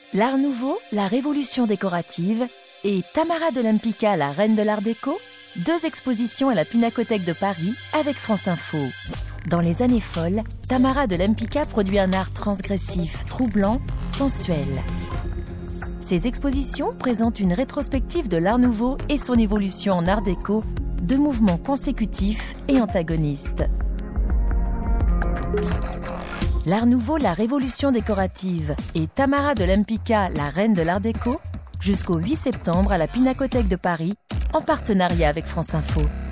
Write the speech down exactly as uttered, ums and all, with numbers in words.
L'Art Nouveau, la révolution décorative et Tamara de Lempicka, la reine de l'Art déco, deux expositions à la Pinacothèque de Paris avec France Info. Dans les années folles, Tamara de Lempicka produit un art transgressif, troublant, sensuel. Ces expositions présentent une rétrospective de l'Art Nouveau et son évolution en Art déco, deux mouvements consécutifs et antagonistes. L'Art Nouveau, la révolution décorative et Tamara de Lempicka, la reine de l'Art déco, jusqu'au huit septembre à la Pinacothèque de Paris, en partenariat avec France Info.